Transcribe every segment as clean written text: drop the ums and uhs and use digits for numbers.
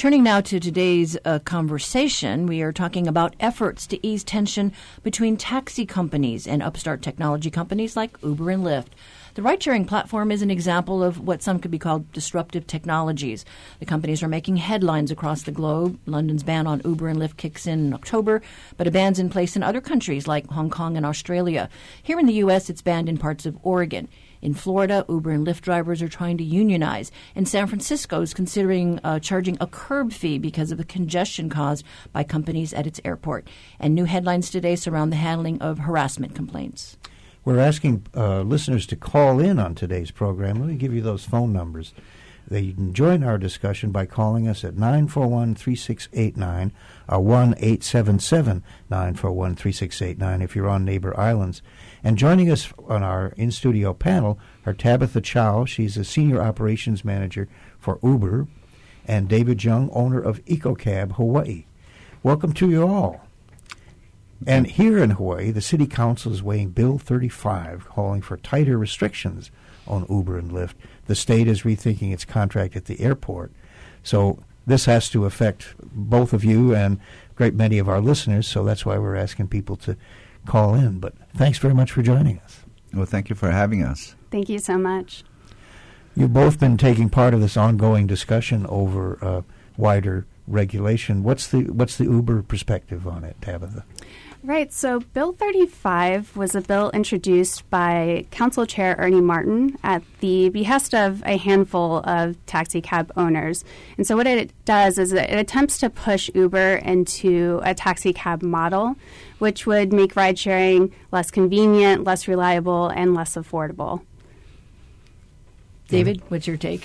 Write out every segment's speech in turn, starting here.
Turning now to today's conversation, we are talking about efforts to ease tension between taxi companies and upstart technology companies like Uber and Lyft. The ride-sharing platform is an example of what some could be called disruptive technologies. The companies are making headlines across the globe. London's ban on Uber and Lyft kicks in October, but a ban's in place in other countries like Hong Kong and Australia. Here in the U.S., it's banned in parts of Oregon. In Florida, Uber and Lyft drivers are trying to unionize. And San Francisco is considering charging a curb fee because of the congestion caused by companies at its airport. And new headlines today surround the handling of harassment complaints. We're asking listeners to call in on today's program. Let me give you those phone numbers. You can join our discussion by calling us at 941-3689 or 1-877-941-3689 if you're on neighbor islands. And joining us on our in-studio panel are Tabitha Chow. She's a Senior Operations Manager for Uber, and David Jung, owner of EcoCab Hawaii. Welcome to you all. And here in Hawaii, the City Council is weighing Bill 35, calling for tighter restrictions on Uber and Lyft. The state is rethinking its contract at the airport. So this has to affect both of you and a great many of our listeners, so that's why we're asking people to call in. But thanks very much for joining us. Well, thank you for having us. Thank you so much. You've both been taking part of this ongoing discussion over wider regulation. What's the Uber perspective on it, Tabitha? Right. So Bill 35 was a bill introduced by Council Chair Ernie Martin at the behest of a handful of taxi cab owners. And so what it does is it attempts to push Uber into a taxi cab model, which would make ride sharing less convenient, less reliable, and less affordable. David, what's your take?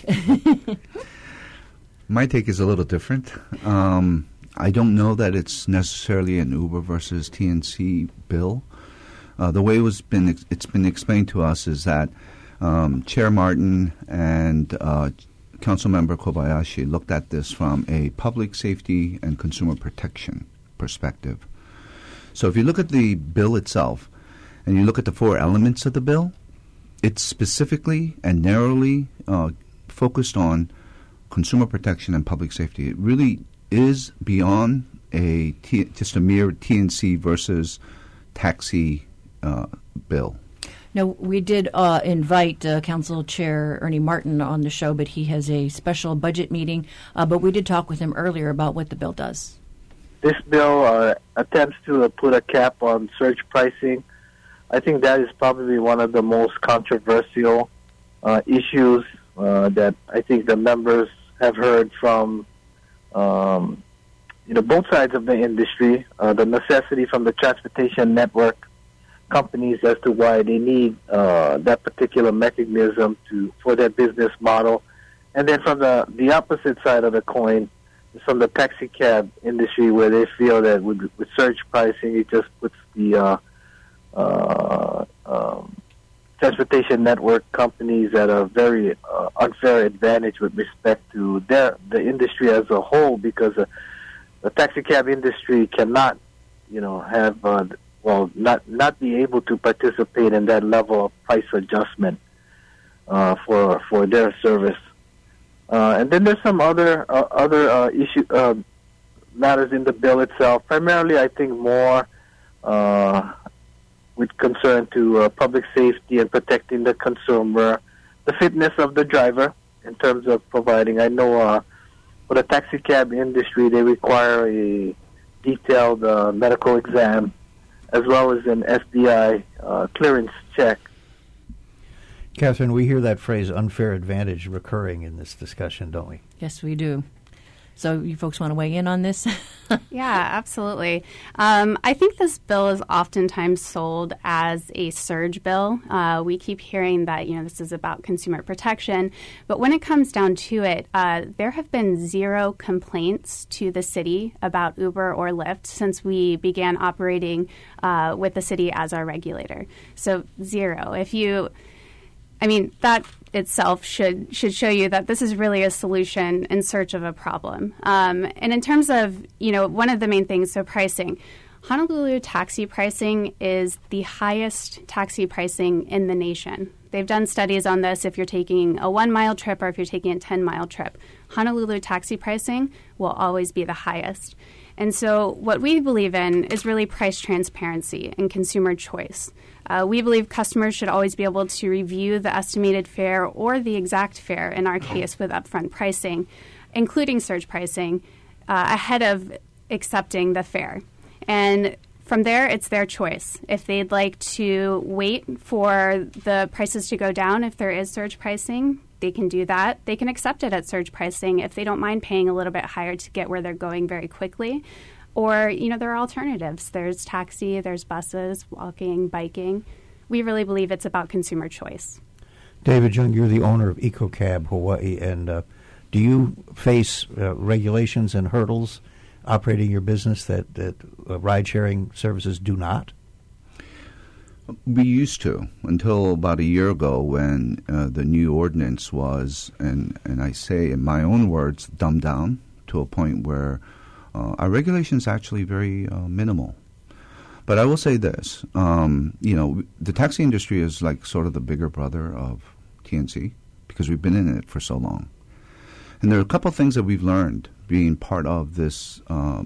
My take is a little different. I don't know that it's necessarily an Uber versus TNC bill. The way it's been explained to us is that Chair Martin and Councilmember Kobayashi looked at this from a public safety and consumer protection perspective. So if you look at the bill itself and you look at the four elements of the bill, it's specifically and narrowly focused on consumer protection and public safety. It really is beyond just a mere TNC versus taxi bill. Now, we did invite Council Chair Ernie Martin on the show, but he has a special budget meeting. But we did talk with him earlier about what the bill does. This bill attempts to put a cap on surge pricing. I think that is probably one of the most controversial issues that I think the members have heard from both sides of the industry, the necessity from the transportation network companies as to why they need that particular mechanism for their business model. And then from the opposite side of the coin, from the taxi cab industry, where they feel that with surge pricing, it just puts the transportation network companies at a very unfair advantage with respect to the industry as a whole, because the taxi cab industry cannot, have not be able to participate in that level of price adjustment for their service. And then there's some other matters in the bill itself. Primarily, I think more with concern to public safety and protecting the consumer, the fitness of the driver in terms of providing. I know for the taxi cab industry, they require a detailed medical exam as well as an FBI clearance check. Catherine, we hear that phrase unfair advantage recurring in this discussion, don't we? Yes, we do. So you folks want to weigh in on this? Yeah, absolutely. I think this bill is oftentimes sold as a surge bill. We keep hearing that, this is about consumer protection. But when it comes down to it, there have been 0 complaints to the city about Uber or Lyft since we began operating with the city as our regulator. So 0. That itself should show you that this is really a solution in search of a problem. And in terms of, one of the main things, so pricing, Honolulu taxi pricing is the highest taxi pricing in the nation. They've done studies on this. If you're taking a 1 mile trip or if you're taking a 10-mile trip, Honolulu taxi pricing will always be the highest. And so what we believe in is really price transparency and consumer choice. We believe customers should always be able to review the estimated fare or the exact fare, in our case with upfront pricing, including surge pricing, ahead of accepting the fare. And from there, it's their choice. If they'd like to wait for the prices to go down, if there is surge pricing, they can do that. They can accept it at surge pricing if they don't mind paying a little bit higher to get where they're going very quickly. Or, there are alternatives. There's taxi, there's buses, walking, biking. We really believe it's about consumer choice. David Jung, you're the owner of EcoCab Hawaii, and do you face regulations and hurdles operating your business that ride-sharing services do not? We used to, until about a year ago when the new ordinance was, and I say in my own words, dumbed down to a point where our regulation's actually very minimal. But I will say this, the taxi industry is like sort of the bigger brother of TNC because we've been in it for so long. And there are a couple of things that we've learned being part of this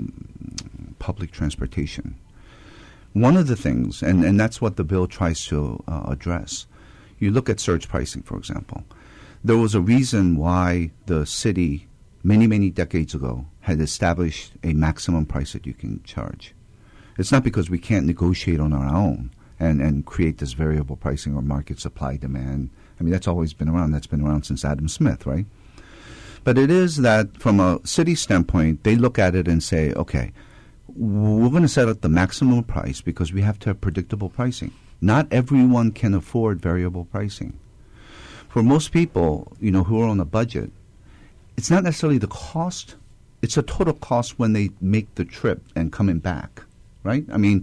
public transportation. One of the things, and that's what the bill tries to address, you look at surge pricing, for example. There was a reason why the city, many, many decades ago, had established a maximum price that you can charge. It's not because we can't negotiate on our own and create this variable pricing or market supply demand. I mean, that's always been around. That's been around since Adam Smith, right? But it is that from a city standpoint, they look at it and say, okay, we're going to set up the maximum price because we have to have predictable pricing. Not everyone can afford variable pricing. For most people, who are on a budget, it's not necessarily the cost. It's a total cost when they make the trip and coming back, right? I mean,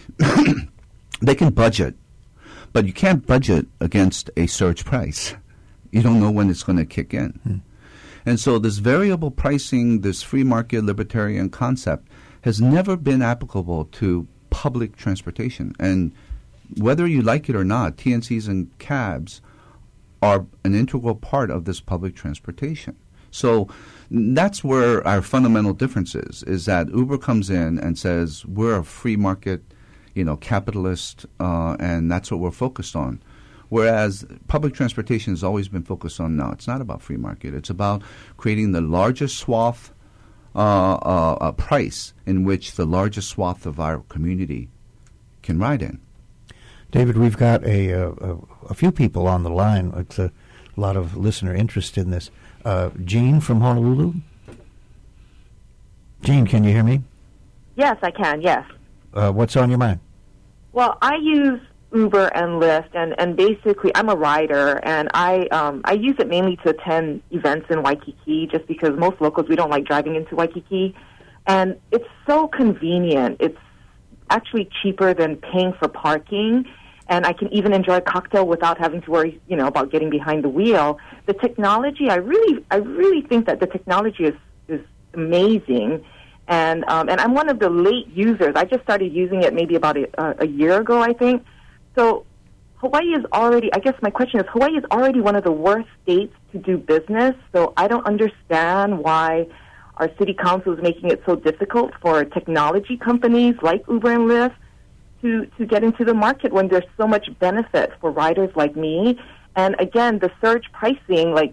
they can budget, but you can't budget against a surge price. You don't know when it's going to kick in. And so this variable pricing, this free market libertarian concept has never been applicable to public transportation. And whether you like it or not, TNCs and cabs are an integral part of this public transportation. So that's where our fundamental difference is that Uber comes in and says, we're a free market, capitalist, and that's what we're focused on. Whereas public transportation has always been focused on, no, it's not about free market. It's about creating the largest swath price in which the largest swath of our community can ride in. David, we've got a few people on the line. It's a lot of listener interest in this. Jean from Honolulu? Jean, can you hear me? Yes, I can, yes. What's on your mind? Well, I use Uber and Lyft, and basically I'm a rider, and I use it mainly to attend events in Waikiki just because most locals, we don't like driving into Waikiki. And it's so convenient. It's actually cheaper than paying for parking, and I can even enjoy a cocktail without having to worry, about getting behind the wheel. The technology, I really think that the technology is amazing. And I'm one of the late users. I just started using it maybe about a year ago, I think. So Hawaii is already, I guess my question is, Hawaii is already one of the worst states to do business, so I don't understand why our city council is making it so difficult for technology companies like Uber and Lyft to get into the market when there's so much benefit for riders like me. And again, the surge pricing, like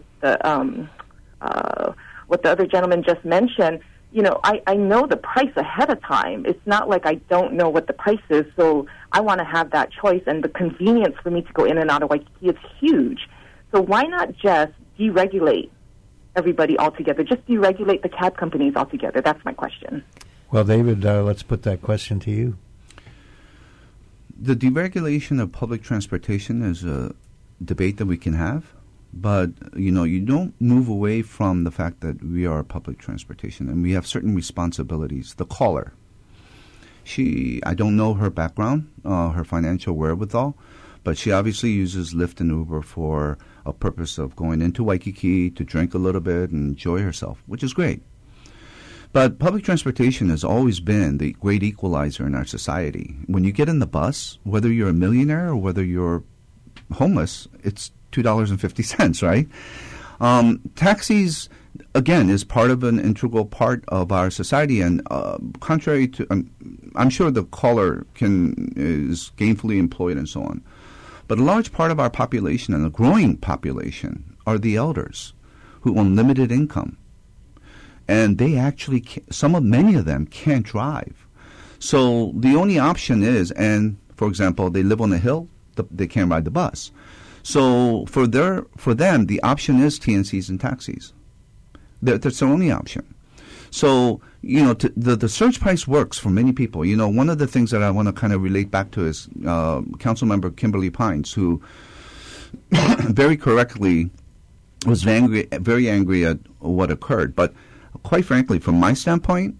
what the other gentleman just mentioned, I know the price ahead of time. It's not like I don't know what the price is, so I want to have that choice. And the convenience for me to go in and out of Waikiki is huge. So why not just deregulate everybody altogether? Just deregulate the cab companies altogether. That's my question. Well, David, let's put that question to you. The deregulation of public transportation is a debate that we can have. But, you don't move away from the fact that we are public transportation and we have certain responsibilities. The caller, I don't know her background, her financial wherewithal, but she obviously uses Lyft and Uber for a purpose of going into Waikiki to drink a little bit and enjoy herself, which is great. But public transportation has always been the great equalizer in our society. When you get in the bus, whether you're a millionaire or whether you're homeless, it's $2.50, right? Taxis, again, is part of an integral part of our society, and contrary to, I'm sure the caller is gainfully employed and so on, but a large part of our population, and a growing population, are the elders who own limited income, and they actually many of them can't drive. So the only option is, and for example, they live on a hill, they can't ride the bus. So for them, the option is TNCs and taxis. That's their only option. So, the surge price works for many people. One of the things that I want to kind of relate back to is Councilmember Kimberly Pines, who very correctly was very angry at what occurred. But quite frankly, from my standpoint,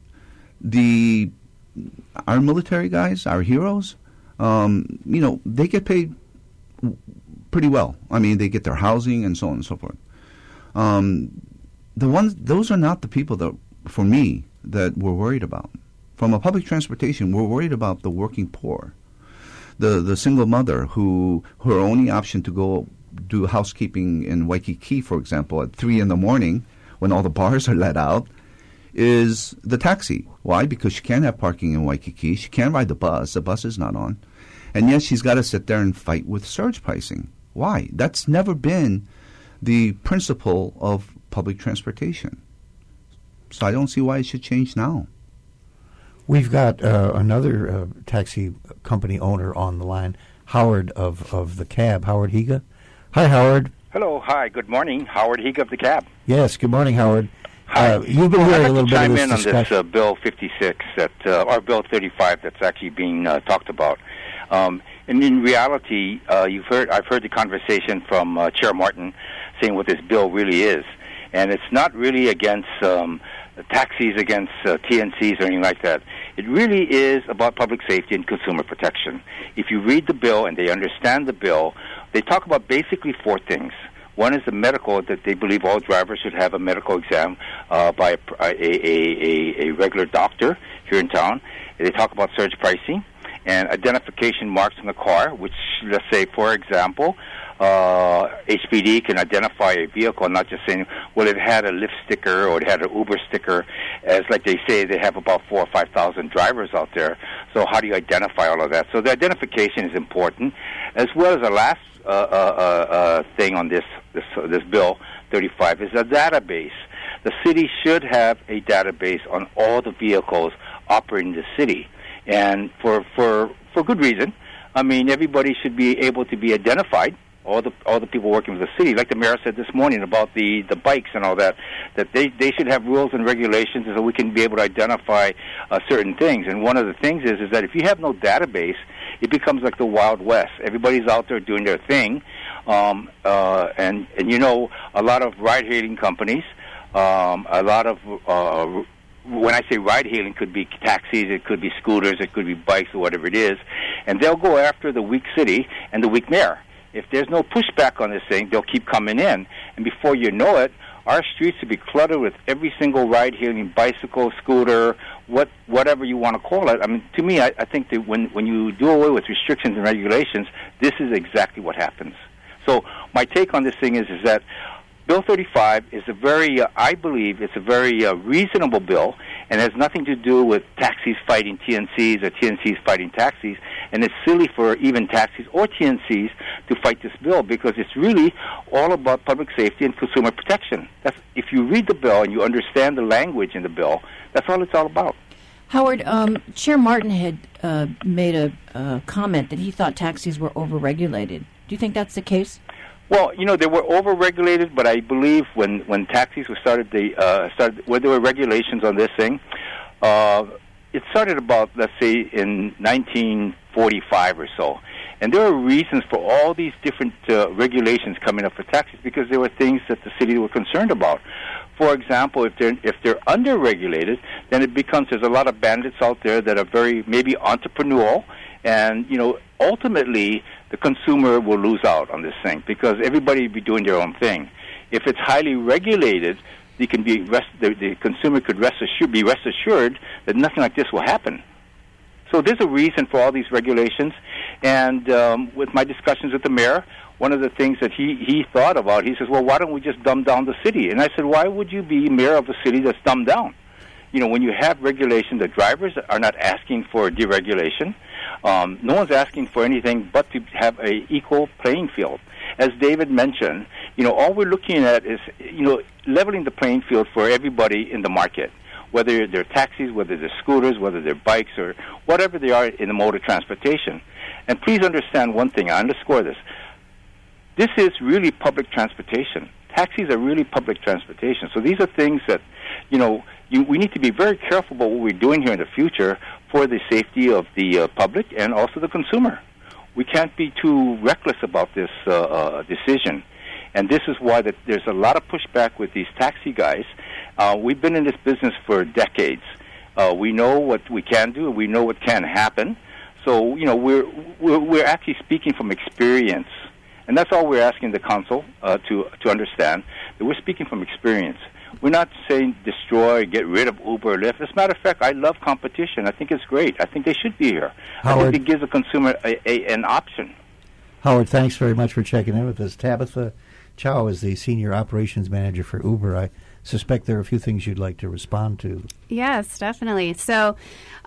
our military guys, our heroes, they get paid pretty well. I mean, they get their housing and so on and so forth. Those are not the people that, for me, that we're worried about. From a public transportation, we're worried about the working poor, the single mother her only option to go do housekeeping in Waikiki, for example, at 3 a.m. when all the bars are let out, is the taxi. Why? Because she can't have parking in Waikiki. She can't ride the bus. The bus is not on. And yet she's got to sit there and fight with surge pricing. Why? That's never been the principle of public transportation. So I don't see why it should change now. We've got another taxi company owner on the line, Howard of the Cab. Howard Higa. Hi, Howard. Hello. Hi. Good morning. Howard Higa of the Cab. Yes. Good morning, Howard. Hi. You've been hearing a little bit of this discussion. I'd like to chime in on this Bill 56 or Bill 35 that's actually being talked about. And in reality, I've heard the conversation from Chair Martin saying what this bill really is, and it's not really against taxis, against TNCs or anything like that. It really is about public safety and consumer protection. If you read the bill and they understand the bill, they talk about basically 4 things. One is the medical, that they believe all drivers should have a medical exam by a regular doctor here in town. They talk about surge pricing and identification marks on the car, which, let's say, for example, HPD can identify a vehicle, not just saying, well, it had a Lyft sticker or it had an Uber sticker, as like they say, they have about 4,000 or 5,000 drivers out there. So how do you identify all of that? So the identification is important, as well as the last thing on this bill 35 is a database. The city should have a database on all the vehicles operating the city, and for good reason. I mean, everybody should be able to be identified. All the people working for the city, like the mayor said this morning about the bikes and all that they should have rules and regulations so we can be able to identify certain things. And one of the things is that if you have no database, it becomes like the Wild West. Everybody's out there doing their thing, and a lot of ride-hailing companies, a lot of when I say ride-hailing, could be taxis, it could be scooters, it could be bikes, or whatever it is, and they'll go after the weak city and the weak mayor. If there's no pushback on this thing, they'll keep coming in. And before you know it, our streets will be cluttered with every single ride-hailing, bicycle, scooter, whatever you want to call it. I mean, to me, I think that when you do away with restrictions and regulations, this is exactly what happens. So my take on this thing is that Bill 35 is I believe it's a very reasonable bill, and has nothing to do with taxis fighting TNCs or TNCs fighting taxis, and it's silly for even taxis or TNCs to fight this bill, because it's really all about public safety and consumer protection. If you read the bill and you understand the language in the bill, that's all it's all about. Howard, Chair Martin had made a comment that he thought taxis were overregulated. Do you think that's the case? Well, they were overregulated, but I believe when taxis were started, when there were regulations on this thing, it started about, let's say, in 1945 or so. And there are reasons for all these different regulations coming up for taxis, because there were things that the city were concerned about. For example, if they're under-regulated, then it becomes there's a lot of bandits out there that are very maybe entrepreneurial, and ultimately the consumer will lose out on this thing, because everybody will be doing their own thing. If it's highly regulated, the consumer could be rest assured that nothing like this will happen. So there's a reason for all these regulations. And with my discussions with the mayor, one of the things that he thought about, he says, well, why don't we just dumb down the city? And I said, why would you be mayor of a city that's dumbed down? You know, when you have regulation, the drivers are not asking for deregulation. No one's asking for anything but to have a equal playing field. As David mentioned, you know, all we're looking at is, you know, leveling the playing field for everybody in the market, whether they're taxis, whether they're scooters, whether they're bikes, or whatever they are in the mode of transportation. And please understand one thing, I underscore this. This is really public transportation. Taxis are really public transportation. So these are things that, you know, we need to be very careful about what we're doing here in the future for the safety of the public and also the consumer. We can't be too reckless about this decision. And this is why there's a lot of pushback with these taxi guys. We've been in this business for decades. We know what we can do, and we know what can happen. So, you know, we're actually speaking from experience. And that's all we're asking the council to understand, that we're speaking from experience. We're not saying destroy, get rid of Uber or Lyft. As a matter of fact, I love competition. I think it's great. I think they should be here. Howard, I think it gives the consumer an option. Howard, thanks very much for checking in with us. Tabitha Chow is the Senior Operations Manager for Uber. I suspect there are a few things you'd like to respond to. Yes, definitely. So,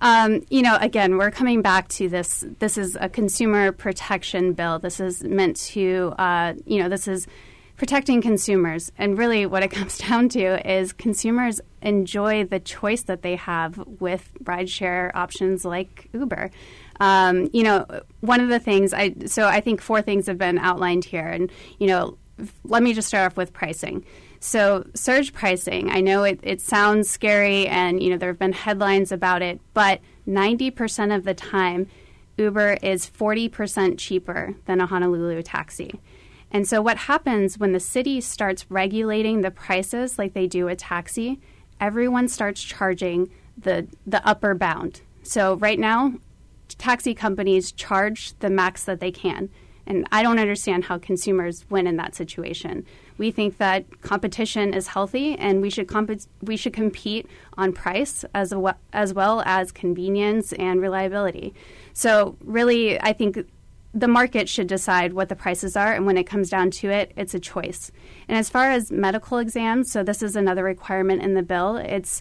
you know, again, we're coming back to this. This is a consumer protection bill. This is meant to, you know, this is protecting consumers. And really what it comes down to is consumers enjoy the choice that they have with rideshare options like Uber. You know, one of the things, I think 4 things have been outlined here. And, you know, let me just start off with pricing. So surge pricing, I know it sounds scary and, you know, there have been headlines about it, but 90% of the time, Uber is 40% cheaper than a Honolulu taxi. And so what happens when the city starts regulating the prices like they do a taxi, everyone starts charging the upper bound. So right now, taxi companies charge the max that they can. And I don't understand how consumers win in that situation. We think that competition is healthy, and we should compete on price as well as convenience and reliability. So really, I think the market should decide what the prices are, and when it comes down to it, it's a choice. And as far as medical exams, so this is another requirement in the bill. It's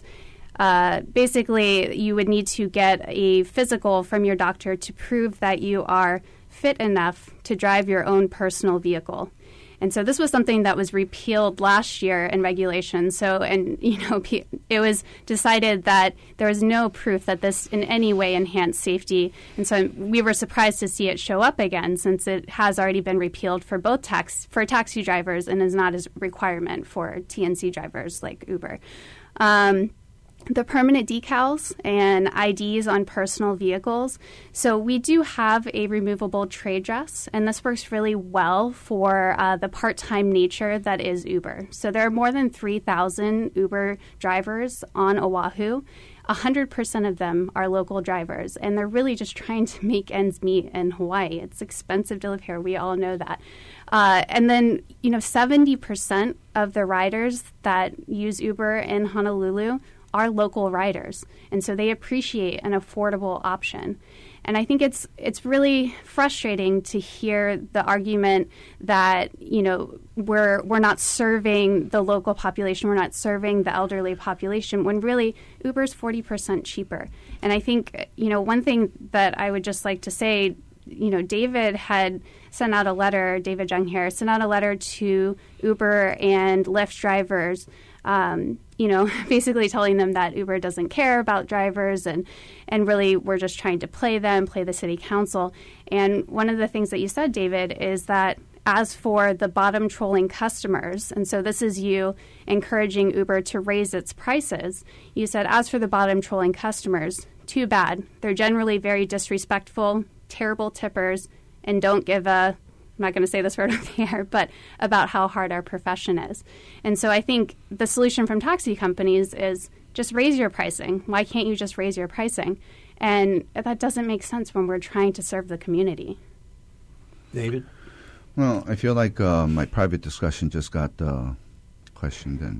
basically you would need to get a physical from your doctor to prove that you are fit enough to drive your own personal vehicle. And so this was something that was repealed last year in regulation. So, and, you know, it was decided that there was no proof that this in any way enhanced safety. And so we were surprised to see it show up again, since it has already been repealed for both taxi drivers and is not a requirement for TNC drivers like Uber. The permanent decals and IDs on personal vehicles. So we do have a removable trade dress, and this works really well for the part-time nature that is Uber. So there are more than 3,000 Uber drivers on Oahu. 100% of them are local drivers, and they're really just trying to make ends meet in Hawaii. It's expensive to live here. We all know that. And then, you know, 70% of the riders that use Uber in Honolulu are local riders, and so they appreciate an affordable option. And I think it's really frustrating to hear the argument that, you know, we're not serving the local population, we're not serving the elderly population, when really Uber's 40% cheaper. And I think, you know, one thing that I would just like to say, you know, David had sent out a letter, David Jung here, sent out a letter to Uber and Lyft drivers, you know, basically telling them that Uber doesn't care about drivers and really we're just trying to play the city council. And one of the things that you said, David, is that as for the bottom trolling customers, and so this is you encouraging Uber to raise its prices, you said, as for the bottom trolling customers, too bad. They're generally very disrespectful, terrible tippers, and don't give a, I'm not going to say this word on the air, but about how hard our profession is. And so I think the solution from taxi companies is just raise your pricing. Why can't you just raise your pricing? And that doesn't make sense when we're trying to serve the community. David? Well, I feel like my private discussion just got questioned and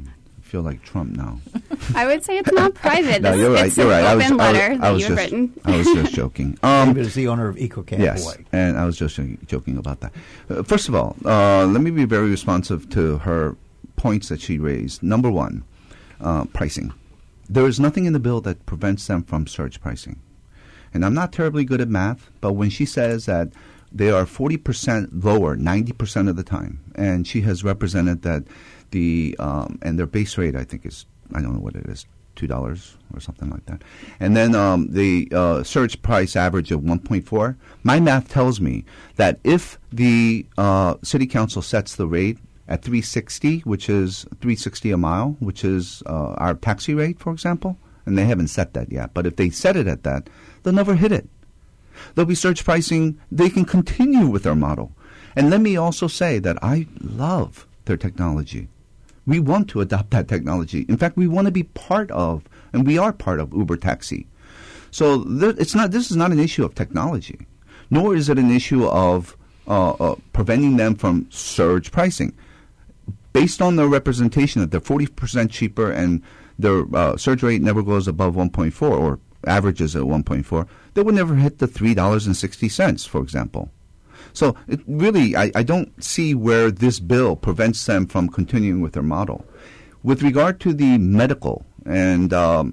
feel like Trump now. I would say it's not private. No, you're right. It's You're right. an open letter that you've just, written. I was just joking. David is the owner of EcoCamp yes, Hawaii. and I was just joking about that. First of all, let me be very responsive to her points that she raised. Number one, pricing. There is nothing in the bill that prevents them from surge pricing. And I'm not terribly good at math, but when she says that they are 40% lower 90% of the time, and she has represented that and their base rate, I think, is, I don't know what it is, $2 or something like that. And then the surge price average of 1.4, my math tells me that if the city council sets the rate at $3.60, which is $3.60 a mile, which is our taxi rate, for example, and they haven't set that yet, but if they set it at that, they'll never hit it. There'll be surge pricing. They can continue with their model. And let me also say that I love their technology. We want to adopt that technology. In fact, we want to be part of, and we are part of, Uber Taxi. So this is not an issue of technology, nor is it an issue of preventing them from surge pricing. Based on their representation that they're 40% cheaper and their surge rate never goes above 1.4 or averages at 1.4, they would never hit the $3.60, for example. So it really, I don't see where this bill prevents them from continuing with their model. With regard to the medical, and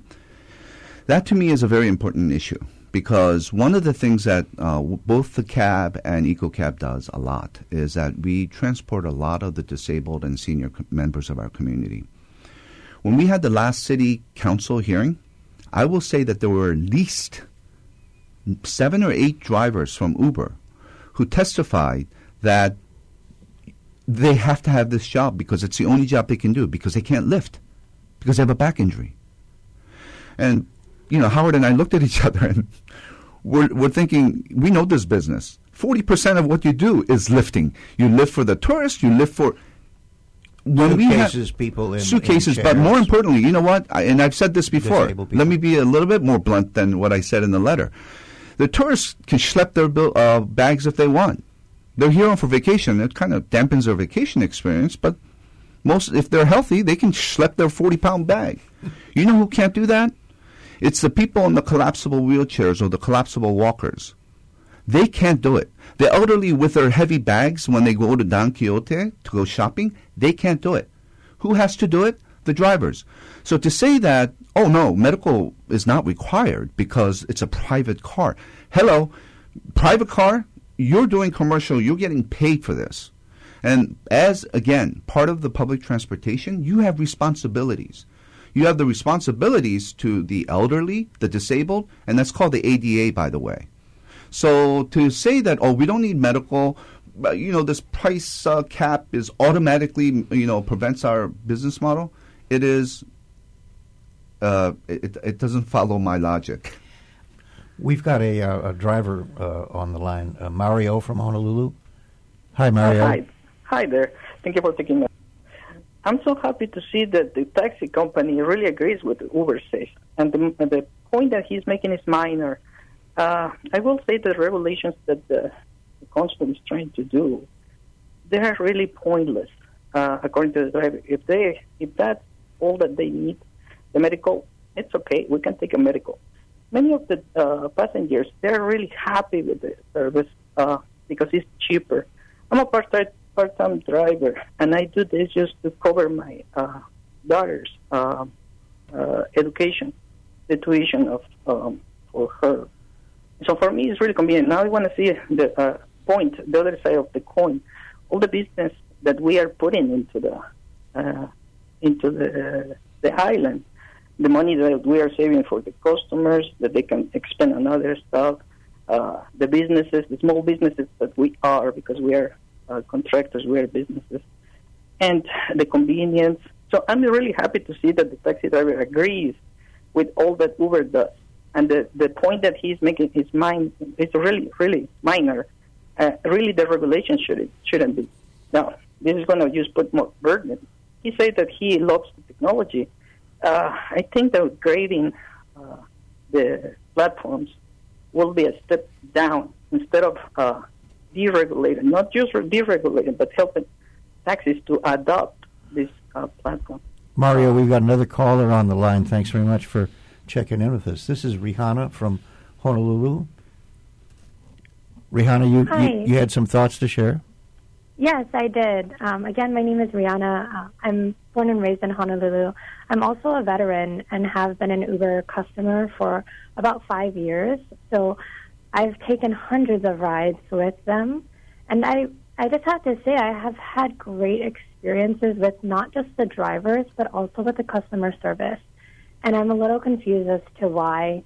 that to me is a very important issue, because one of the things that both the cab and EcoCab does a lot is that we transport a lot of the disabled and senior members of our community. When we had the last city council hearing, I will say that there were at least 7 or 8 drivers from Uber who testified that they have to have this job because it's the only job they can do, because they can't lift, because they have a back injury. And, Howard and I looked at each other and we're thinking, we know this business. 40% of what you do is lifting. You lift for the tourist, you lift for... Suitcases, people in suitcases, in but more importantly, you know what? And I've said this before. Let me be a little bit more blunt than what I said in the letter. The tourists can schlep their bags if they want. They're here on for vacation. It kind of dampens their vacation experience, but if they're healthy, they can schlep their 40-pound bag. You know who can't do that? It's the people in the collapsible wheelchairs or the collapsible walkers. They can't do it. The elderly with their heavy bags when they go to Don Quixote to go shopping, they can't do it. Who has to do it? The drivers. So to say that, oh no, medical is not required because it's a private car. Hello, private car, you're doing commercial, you're getting paid for this. And as, again, part of the public transportation, you have responsibilities. You have the responsibilities to the elderly, the disabled, and that's called the ADA, by the way. So to say that, oh, we don't need medical, this price cap is automatically, prevents our business model, it is, it doesn't follow my logic. We've got a driver on the line, Mario from Honolulu. Hi, Mario. Hi there. Thank you for taking my... I'm so happy to see that the taxi company really agrees with Uber says. And the point that he's making is minor. I will say the regulations that the council is trying to do, they are really pointless, according to the driver. If that's all that they need, the medical, it's okay. We can take a medical. Many of the passengers, they're really happy with the service because it's cheaper. I'm a part-time driver, and I do this just to cover my daughter's education, the tuition for her. So for me, it's really convenient. Now I want to see the the other side of the coin. All the business that we are putting into the island, the money that we are saving for the customers, that they can expend on other stuff, the businesses, the small businesses that we are, because we are contractors, we are businesses, and the convenience. So I'm really happy to see that the taxi driver agrees with all that Uber does. And the point that he's making is really, really minor. Really, the regulation shouldn't be. Now, this is going to just put more burden. He said that he loves the technology. I think that grading the platforms will be a step down instead of deregulating, not just deregulating, but helping taxis to adopt this platform. Mario, we've got another caller on the line. Thanks very much for checking in with us. This is Rihanna from Honolulu. Rihanna, you had some thoughts to share? Yes, I did. Again, my name is Rihanna. I'm born and raised in Honolulu. I'm also a veteran and have been an Uber customer for about 5 years. So I've taken hundreds of rides with them. And I just have to say I have had great experiences with not just the drivers, but also with the customer service. And I'm a little confused as to why,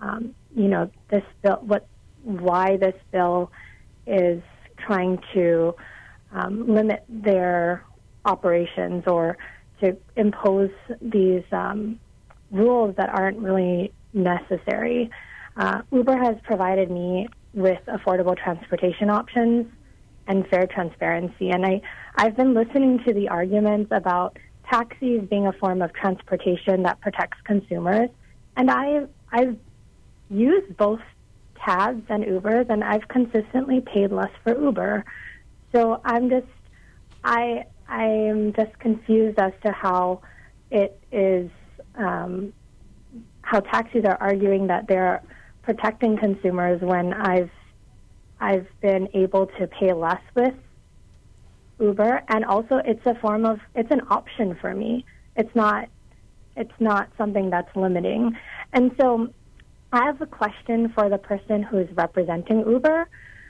why this bill is trying to limit their operations or to impose these rules that aren't really necessary. Uber has provided me with affordable transportation options and fair transparency. And I've been listening to the arguments about taxis being a form of transportation that protects consumers. And I've used both cabs and Ubers, and I've consistently paid less for Uber. So I'm just confused as to how it is, how taxis are arguing that they're protecting consumers when I've been able to pay less with Uber, and also it's an option for me. It's not something that's limiting. And so I have a question for the person who is representing Uber.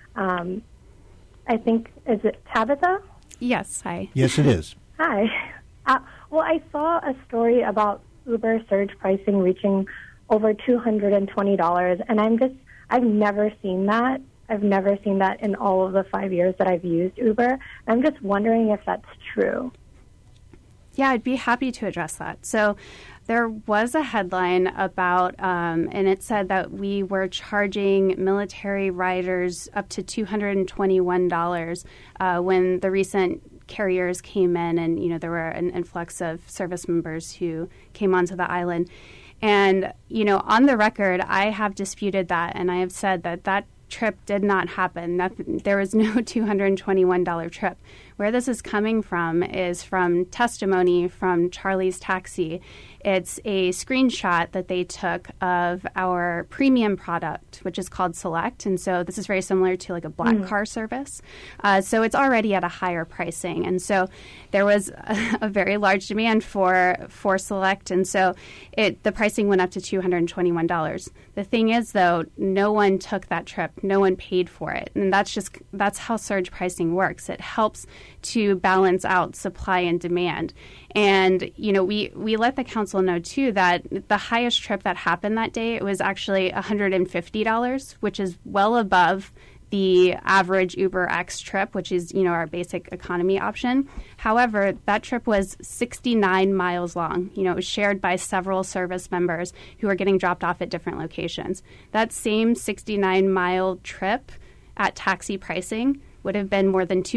I think, is it Tabitha? Yes, hi. Yes, it is. Hi. Well, I saw a story about Uber surge pricing reaching over $220, and I've never seen that. I've never seen that in all of the 5 years that I've used Uber. I'm just wondering if that's true. Yeah, I'd be happy to address that. So there was a headline about, and it said that we were charging military riders up to $221 when the recent carriers came in, and there were an influx of service members who came onto the island. And on the record, I have disputed that, and I have said that trip did not happen. There was no $221 trip. Where this is coming from is from testimony from Charlie's Taxi. It's a screenshot that they took of our premium product, which is called Select. And so this is very similar to like a black car service. So it's already at a higher pricing. And so there was a very large demand for Select. And so the pricing went up to $221. The thing is, though, no one took that trip. No one paid for it. And that's how surge pricing works. It helps to balance out supply and demand. And, we let the council know, too, that the highest trip that happened that day, it was actually $150, which is well above the average Uber X trip, which is, our basic economy option. However, that trip was 69 miles long. It was shared by several service members who are getting dropped off at different locations. That same 69-mile trip at taxi pricing would have been more than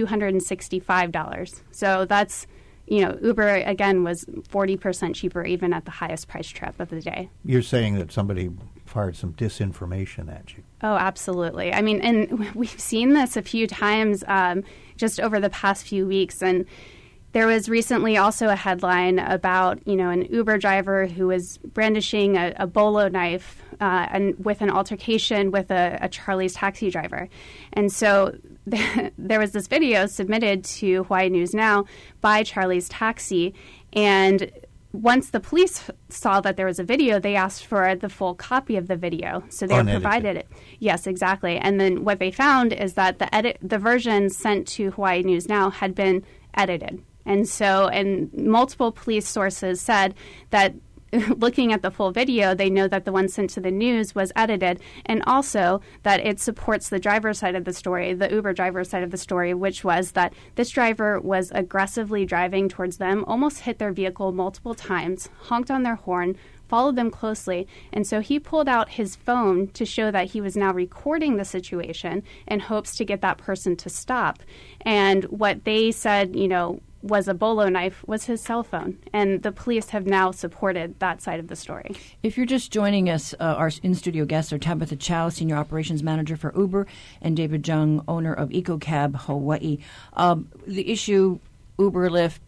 $265. So that's, Uber, again, was 40% cheaper even at the highest price trip of the day. You're saying that somebody fired some disinformation at you. Oh, absolutely. I mean, and we've seen this a few times just over the past few weeks. And there was recently also a headline about, an Uber driver who was brandishing a bolo knife and with an altercation with a Charlie's Taxi driver. And so there was this video submitted to Hawaii News Now by Charlie's Taxi. And once the police saw that there was a video, they asked for the full copy of the video. So they provided it. Yes, exactly. And then what they found is that the version sent to Hawaii News Now had been edited. And multiple police sources said that looking at the full video, they know that the one sent to the news was edited, and also that it supports the driver's side of the story, the Uber driver's side of the story, which was that this driver was aggressively driving towards them, almost hit their vehicle multiple times, honked on their horn, followed them closely, and so he pulled out his phone to show that he was now recording the situation in hopes to get that person to stop. And what they said, was a bolo knife was his cell phone. And the police have now supported that side of the story. If you're just joining us, our in-studio guests are Tabitha Chow, Senior Operations Manager for Uber, and David Jung, owner of EcoCab Hawaii. The issue, Uber, Lyft,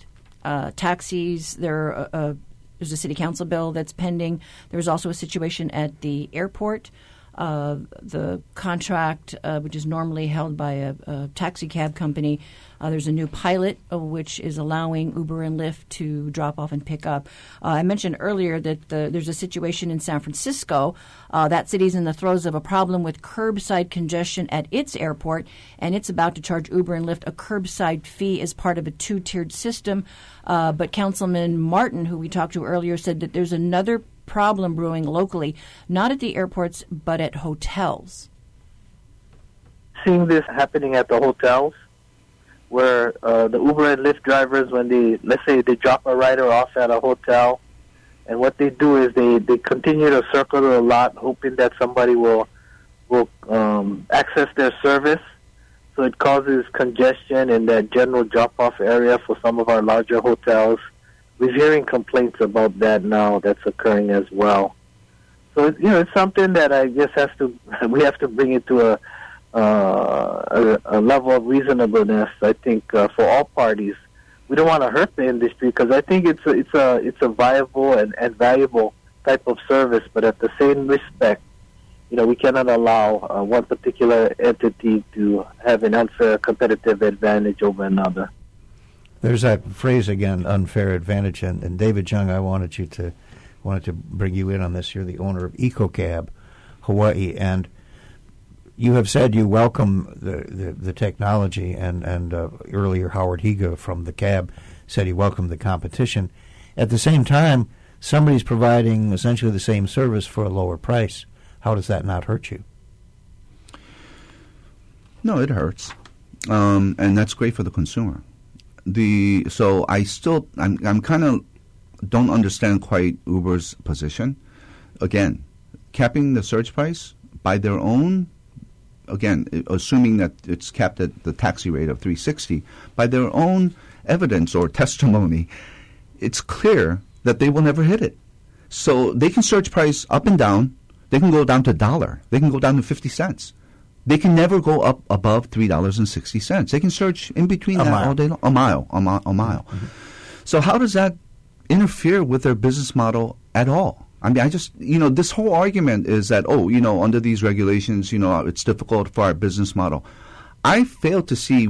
taxis. There's a city council bill that's pending. There's also a situation at the airport. The contract, which is normally held by a taxi cab company, there's a new pilot which is allowing Uber and Lyft to drop off and pick up. I mentioned earlier that there's a situation in San Francisco. That city's in the throes of a problem with curbside congestion at its airport, and it's about to charge Uber and Lyft a curbside fee as part of a two-tiered system. But Councilman Martin, who we talked to earlier, said that there's another problem brewing locally, not at the airports, but at hotels. Seeing this happening at the hotels, where the Uber and Lyft drivers, when let's say they drop a rider off at a hotel, and what they do is they continue to circle the lot, hoping that somebody will access their service. So it causes congestion in that general drop-off area for some of our larger hotels. We're hearing complaints about that now. That's occurring as well. So it's something that I guess we have to bring it to a level of reasonableness. I think for all parties, we don't want to hurt the industry because I think it's a viable and valuable type of service. But at the same respect, we cannot allow one particular entity to have an unfair competitive advantage over another. There's that phrase again, unfair advantage, and David Jung, I wanted to bring you in on this. You're the owner of EcoCab Hawaii, and you have said you welcome the technology, and earlier Howard Higa from the cab said he welcomed the competition. At the same time, somebody's providing essentially the same service for a lower price. How does that not hurt you? No, it hurts, and that's great for the consumer. So I'm kind of don't understand quite Uber's position. Again, capping the surge price by their own, again, assuming that it's capped at the taxi rate of $3.60, by their own evidence or testimony, it's clear that they will never hit it. So they can surge price up and down. They can go down to $1. They can go down to 50 cents. They can never go up above $3.60. They can surge in between that all day long. A mile. Mm-hmm. So how does that interfere with their business model at all? I mean, this whole argument is that, under these regulations, it's difficult for our business model. I fail to see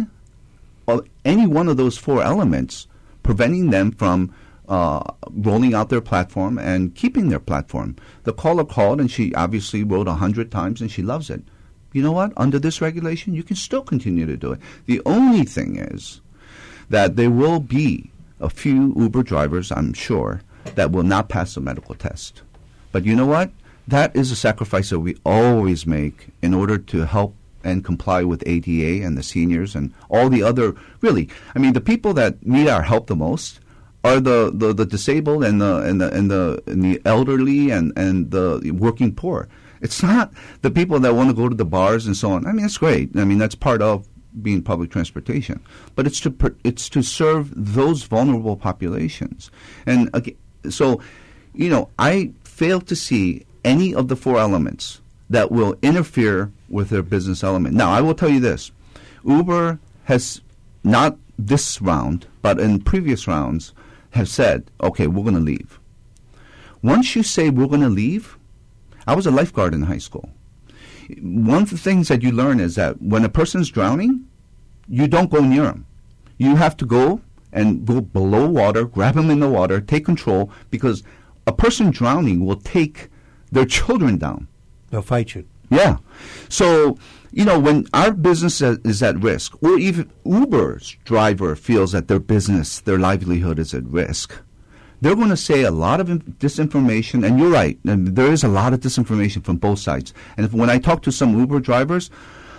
any one of those four elements preventing them from rolling out their platform and keeping their platform. The caller called, and she obviously wrote 100 times, and she loves it. You know what? Under this regulation, you can still continue to do it. The only thing is that there will be a few Uber drivers, I'm sure, that will not pass the medical test. But you know what? That is a sacrifice that we always make in order to help and comply with ADA and the seniors and all the other, really, the people that need our help the most are the disabled and the elderly and the working poor. It's not the people that want to go to the bars and so on. That's great. That's part of being public transportation. But it's to serve those vulnerable populations. And so, I fail to see any of the four elements that will interfere with their business element. Now, I will tell you this. Uber has, not this round, but in previous rounds, have said, okay, we're going to leave. Once you say we're going to leave, I was a lifeguard in high school. One of the things that you learn is that when a person's drowning, you don't go near them. You have to go and go below water, grab them in the water, take control, because a person drowning will take their children down. They'll fight you. Yeah. So, when our business is at risk, or even Uber's driver feels that their business, their livelihood is at risk, they're going to say a lot of disinformation, and you're right, and there is a lot of disinformation from both sides. And when I talk to some Uber drivers,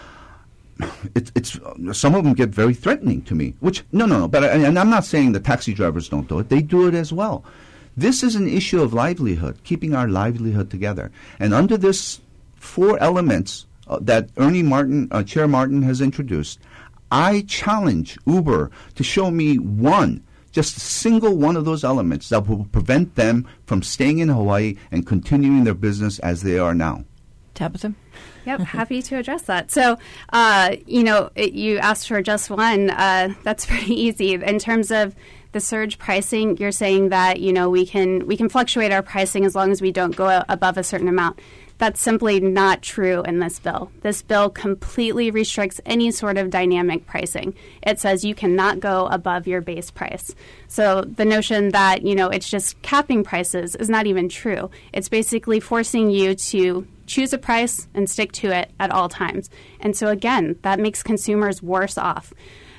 it's some of them get very threatening to me. Which but and I'm not saying the taxi drivers don't do it; they do it as well. This is an issue of livelihood, keeping our livelihood together. And under this four elements that Chair Martin has introduced, I challenge Uber to show me just a single one of those elements that will prevent them from staying in Hawaii and continuing their business as they are now. Tabitha? Yep, happy to address that. So, you asked for just one. That's pretty easy. In terms of the surge pricing, you're saying that, you know, we can fluctuate our pricing as long as we don't go above a certain amount. That's simply not true in this bill. This bill completely restricts any sort of dynamic pricing. It says you cannot go above your base price. So the notion that, you know, it's just capping prices is not even true. It's basically forcing you to choose a price and stick to it at all times. And so, again, that makes consumers worse off.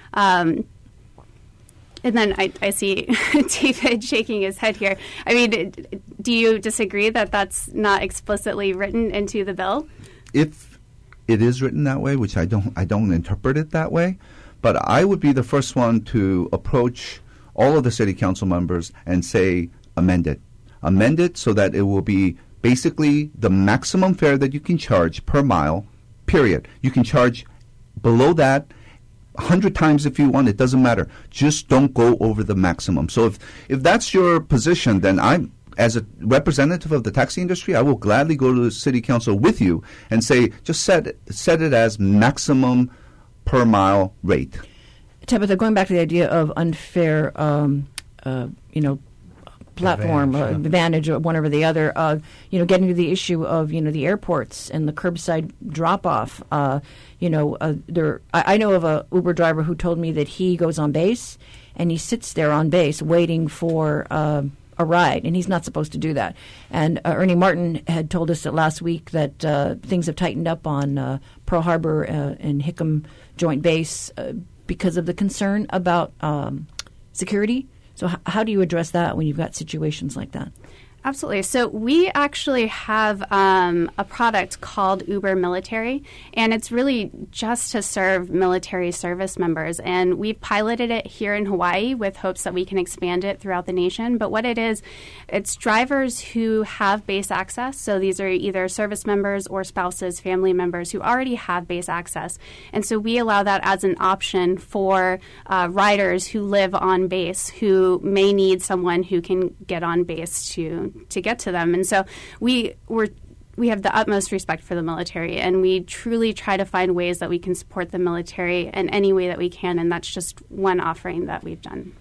And then I see David shaking his head here. I mean, do you disagree that that's not explicitly written into the bill? If it is written that way, which I don't interpret it that way, but I would be the first one to approach all of the city council members and say amend it so that it will be basically the maximum fare that you can charge per mile, period. You can charge below that 100 times if you want. It doesn't matter. Just don't go over the maximum. So if that's your position, then I'm, as a representative of the taxi industry, I will gladly go to the city council with you and say, just set it as maximum per mile rate. Tabitha, going back to the idea of unfair, platform advantage or one over the other, getting to the issue of, the airports and the curbside drop-off. I know of a Uber driver who told me that he goes on base and he sits there on base waiting for a ride, and he's not supposed to do that. And Ernie Martin had told us that last week that things have tightened up on Pearl Harbor and Hickam Joint Base because of the concern about security. So how do you address that when you've got situations like that? Absolutely. So we actually have a product called Uber Military, and it's really just to serve military service members. And we've piloted it here in Hawaii with hopes that we can expand it throughout the nation. But what it is, it's drivers who have base access. So these are either service members or spouses, family members who already have base access. And so we allow that as an option for riders who live on base who may need someone who can get on base to get to them. And so we have the utmost respect for the military, and we truly try to find ways that we can support the military in any way that we can, and that's just one offering that we've done.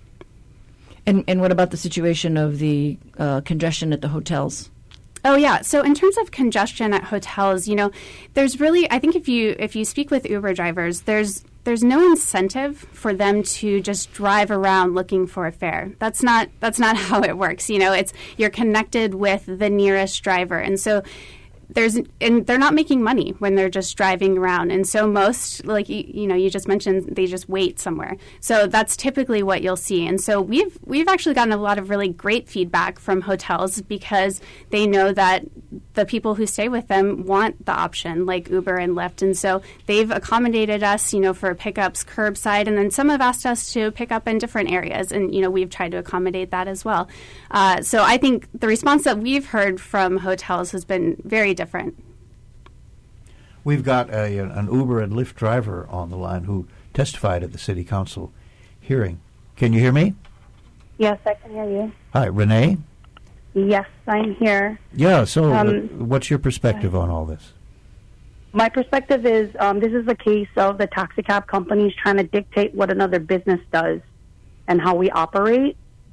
And what about the situation of the congestion at the hotels? Oh, yeah. So in terms of congestion at hotels, there's really, I think if you speak with Uber drivers, there's no incentive for them to just drive around looking for a fare. That's not how it works. It's you're connected with the nearest driver, and so they're not making money when they're just driving around. And so most, like you just mentioned, they just wait somewhere. So that's typically what you'll see. And so we've actually gotten a lot of really great feedback from hotels because they know that the people who stay with them want the option, like Uber and Lyft. And so they've accommodated us, for pickups curbside, and then some have asked us to pick up in different areas, and we've tried to accommodate that as well. So I think the response that we've heard from hotels has been very different. We've got an Uber and Lyft driver on the line who testified at the City Council hearing. Can you hear me? Yes, I can hear you. Hi, Renee? Yes, I'm here. Yeah, so what's your perspective on all this? My perspective is this is a case of the taxi cab companies trying to dictate what another business does and how we operate.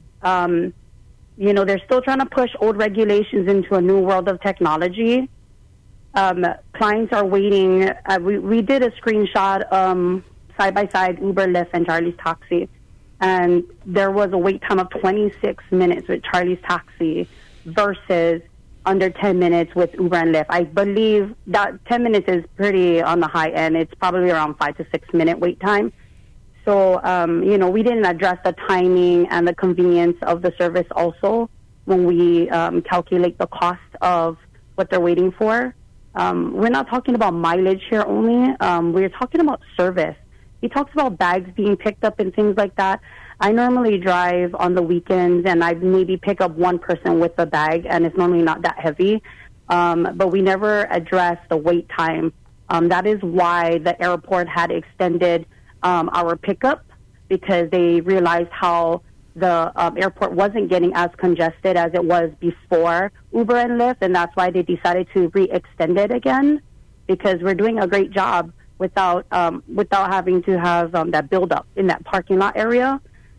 They're still trying to push old regulations into a new world of technology. Clients are waiting. We did a screenshot side-by-side Uber, Lyft, and Charlie's Taxi. And there was a wait time of 26 minutes with Charlie's Taxi versus under 10 minutes with Uber and Lyft. I believe that 10 minutes is pretty on the high end. It's probably around 5 to 6 minute wait time. So, we didn't address the timing and the convenience of the service also when we calculate the cost of what they're waiting for. We're not talking about mileage here only. We're talking about service. He talks about bags being picked up and things like that. I normally drive on the weekends, and I maybe pick up one person with a bag, and it's normally not that heavy. But we never address the wait time. That is why the airport had extended our pickup, because they realized how the airport wasn't getting as congested as it was before Uber and Lyft, and that's why they decided to re-extend it again, because we're doing a great job without having to have that build-up in that parking lot area.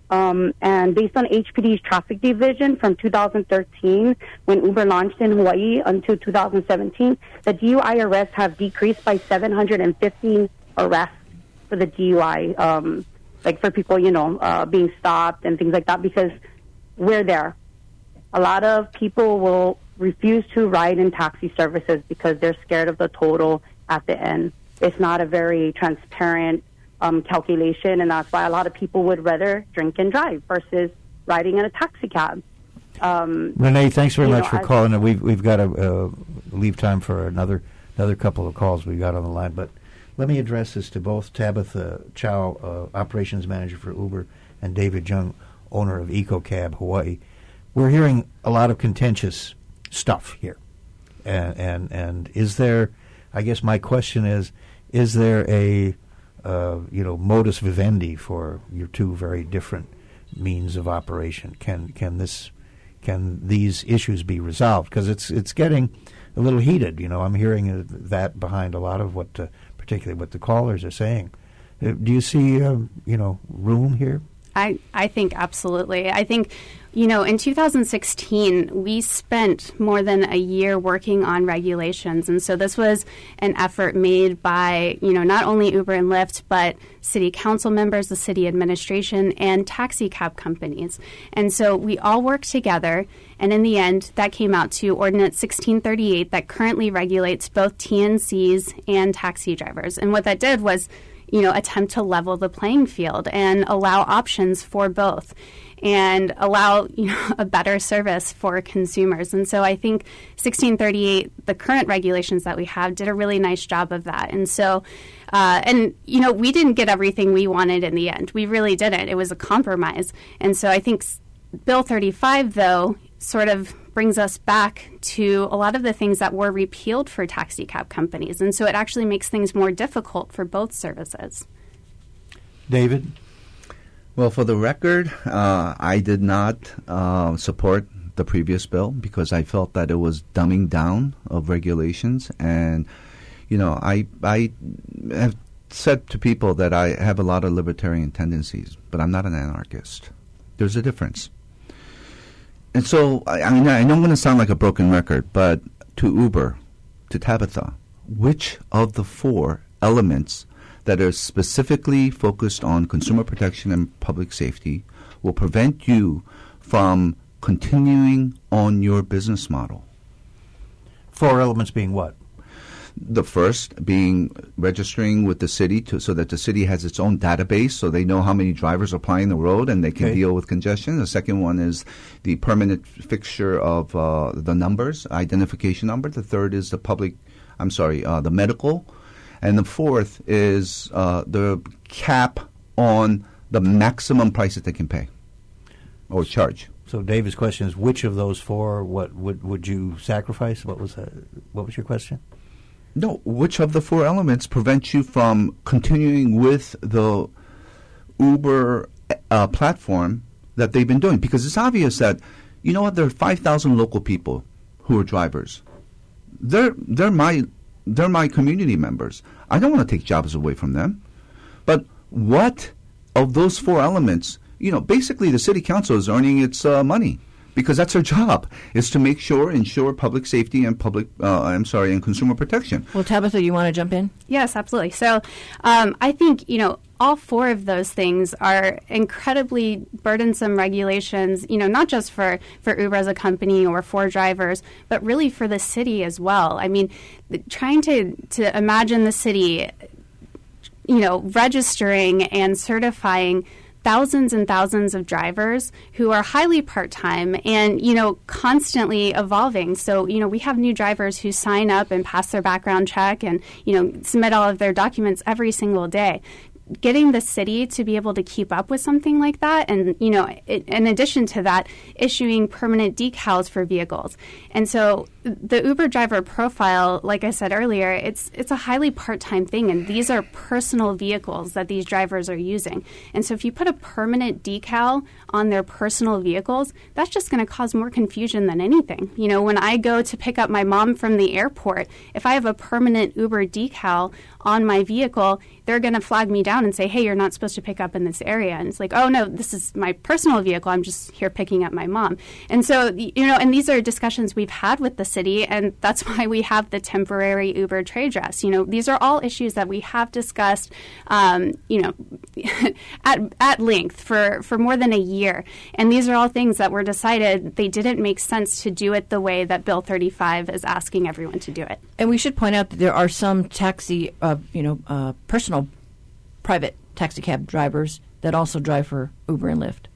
And based on HPD's traffic division from 2013, when Uber launched in Hawaii, until 2017, the DUI arrests have decreased by 715 arrests for the DUI, like for people, being stopped and things like that, because we're there. A lot of people will refuse to ride in taxi services because they're scared of the total at the end. It's not a very transparent calculation, and that's why a lot of people would rather drink and drive versus riding in a taxi cab. Renee, thanks very much for calling. We've got to leave time for another couple of calls we've got on the line, but let me address this to both Tabitha Chow, operations manager for Uber, and David Jung, owner of EcoCab Hawaii. We're hearing a lot of contentious stuff here, and is there? I guess my question is there a modus vivendi for your two very different means of operation? Can these issues be resolved? Because it's getting a little heated. I'm hearing that behind a lot of what, particularly what the callers are saying. Do you see room here? I think absolutely. I think, in 2016, we spent more than a year working on regulations. And so this was an effort made by, not only Uber and Lyft, but city council members, the city administration, and taxi cab companies. And so we all worked together. And in the end, that came out to Ordinance 1638 that currently regulates both TNCs and taxi drivers. And what that did was attempt to level the playing field and allow options for both and allow, a better service for consumers. And so I think 1638, the current regulations that we have, did a really nice job of that. And so, we didn't get everything we wanted in the end. We really didn't. It was a compromise. And so I think Bill 35, though, sort of brings us back to a lot of the things that were repealed for taxi cab companies. And so it actually makes things more difficult for both services. David? Well, for the record, I did not support the previous bill because I felt that it was dumbing down of regulations. And, I have said to people that I have a lot of libertarian tendencies, but I'm not an anarchist. There's a difference. And so, I know I'm going to sound like a broken record, but to Uber, to Tabitha, which of the four elements that are specifically focused on consumer protection and public safety will prevent you from continuing on your business model? Four elements being what? The first being registering with the city so that the city has its own database so they know how many drivers are plying the road and they can deal with congestion. The second one is the permanent fixture of the numbers, identification number. The third is the medical. And the fourth is the cap on the maximum price that they can pay or charge. So David's question is, which of those four what would you sacrifice? What was your question? No, which of the four elements prevent you from continuing with the Uber platform that they've been doing? Because it's obvious that, there are 5,000 local people who are drivers. They're my community members. I don't want to take jobs away from them. But what of those four elements, basically the city council is earning its money. Because that's their job, is to ensure public safety and and consumer protection. Well, Tabitha, you want to jump in? Yes, absolutely. So I think, all four of those things are incredibly burdensome regulations, not just for Uber as a company or for drivers, but really for the city as well. I mean, trying to imagine the city, registering and certifying thousands and thousands of drivers who are highly part-time and, constantly evolving. So, we have new drivers who sign up and pass their background check and, submit all of their documents every single day. Getting the city to be able to keep up with something like that and, in addition to that, issuing permanent decals for vehicles. And so the Uber driver profile, like I said earlier, it's a highly part-time thing, and these are personal vehicles that these drivers are using. And so if you put a permanent decal on their personal vehicles, that's just going to cause more confusion than anything. You know, when I go to pick up my mom from the airport, if I have a permanent Uber decal on my vehicle, they're going to flag me down and say, hey, you're not supposed to pick up in this area. And it's like, oh, no, this is my personal vehicle. I'm just here picking up my mom. And so, you know, and these are discussions we've had with the city, and that's why we have the temporary Uber trade dress. You know, these are all issues that we have discussed, you know, at length for more than a year. And these are all things that were decided they didn't make sense to do it the way that Bill 35 is asking everyone to do it. And we should point out that there are some taxi, personal private taxi cab drivers that also drive for Uber and Lyft.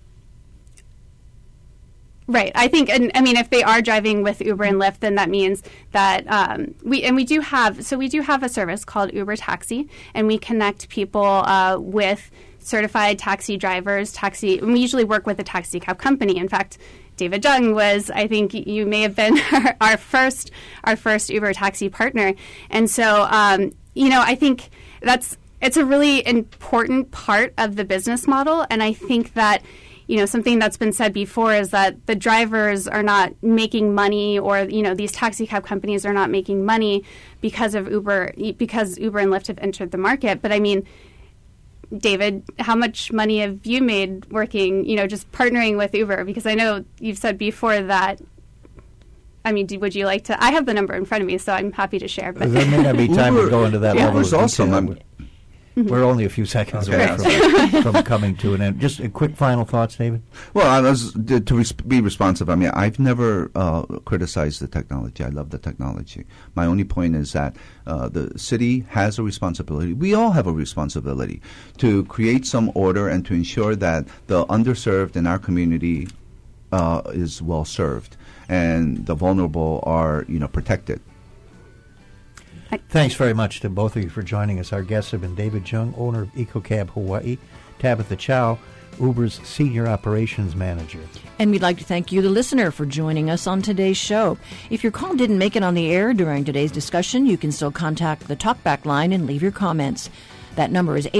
Right. I think, and I mean, if they are driving with Uber and Lyft, then that means that we do have a service called Uber Taxi, and we connect people with certified taxi drivers. And we usually work with a taxi cab company. In fact, David Jung was, I think you may have been our first Uber taxi partner. And so, I think it's a really important part of the business model. And I think that, you know, something that's been said before is that the drivers are not making money, or, you know, these taxi cab companies are not making money because Uber and Lyft have entered the market. But I mean, David, how much money have you made working, you know, just partnering with Uber? Because I know you've said before that, I mean, would you like to? I have the number in front of me, so I'm happy to share. But there may not be time to go into that level of detail. Awesome. We're only a few seconds away from coming to an end. Just a quick final thoughts, David? Well, I was be responsive. I mean, I've never criticized the technology. I love the technology. My only point is that the city has a responsibility. We all have a responsibility to create some order and to ensure that the underserved in our community is well served and the vulnerable are, you know, protected. Thanks very much to both of you for joining us. Our guests have been David Jung, owner of EcoCab Hawaii, Tabitha Chow, Uber's Senior Operations Manager. And we'd like to thank you, the listener, for joining us on today's show. If your call didn't make it on the air during today's discussion, you can still contact the Talkback line and leave your comments. That number is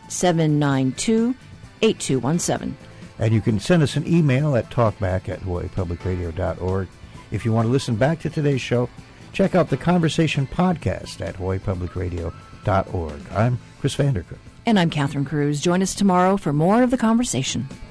808-792-8217. And you can send us an email at talkback@hawaiipublicradio.org. If you want to listen back to today's show, check out the Conversation podcast at hawaiipublicradio.org. I'm Chris Vandercook. And I'm Catherine Cruz. Join us tomorrow for more of The Conversation.